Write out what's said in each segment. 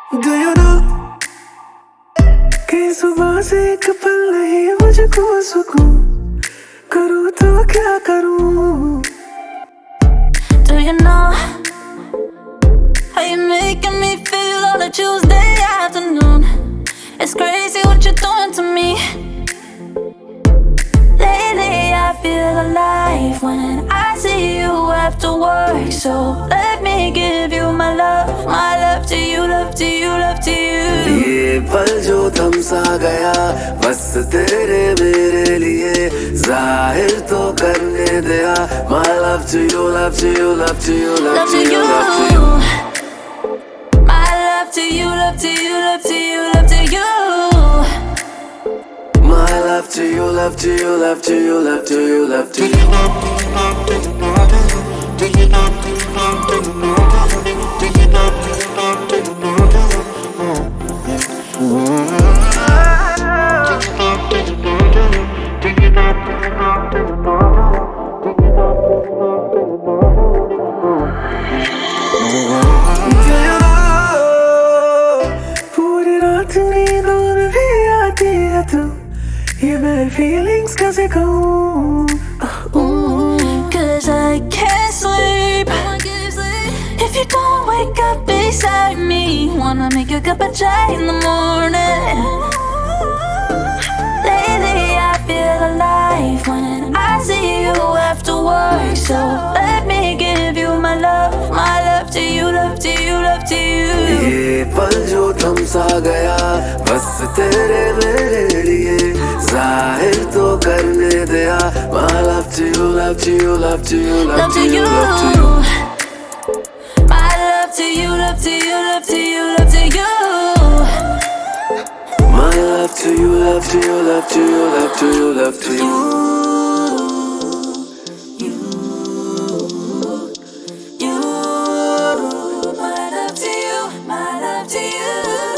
Do you know कि सुबह से एक पल नहीं मुझको सुकून करूँ तो क्या करूँ. Do you know how you making me feel on a Tuesday afternoon? It's crazy what you're doing to me. Lately I feel alive when I see you after work. So let me give you my love to you, love to you, love to you. ये पल जो थम सा गया बस तेरे मेरे लिए जाहिर तो करने दिया. My love to you, love to you, love to you, love to you, love to you. My love to you, love to you, love to you, love to you. My love to you, love to you, love to you, love to you, love to you. पूरी रात नींदों में भी आती है तू. ये मेरे feelings कैसे कहूँ. Cause I can't sleep if you don't wake up beside me. Wanna make a cup of chai in the morning. Lately I feel alive when I see you after work. So let me give you my love to you, love to you, love to you. ये पल जो थम सा गया बस तेरे मेरे लिए जाहिर तो करने दिया. My love to you, love to you, love to you, love to you, love to you. My love to you, love to you, love to you, love to you. My love to you, love to you, love to you, love to you, love to you. My love to you, my love to you.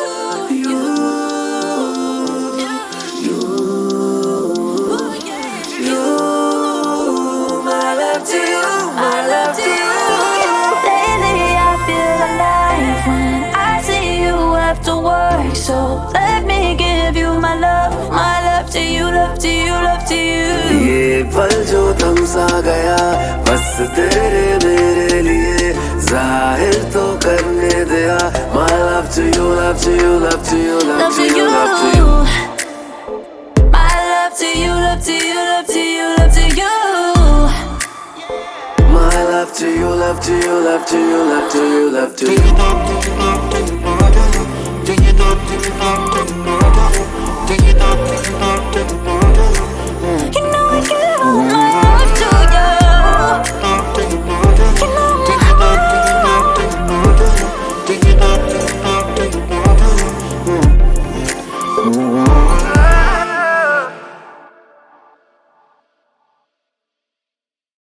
My love to you, my love to you. Lately I feel alive when I see you after work. So let me give you my love to you, love to you, love to you. ये पल जो थम सा गया बस तेरे मेरे लिए जाहिर तो करने दिया. My love to you, love to you, love to you, love to you, love to you. My love to you, love to you, love to you, love to you. My love to you, love to you, love to you, love to you, love to you. You know I give all my love to you. You know Mm-hmm.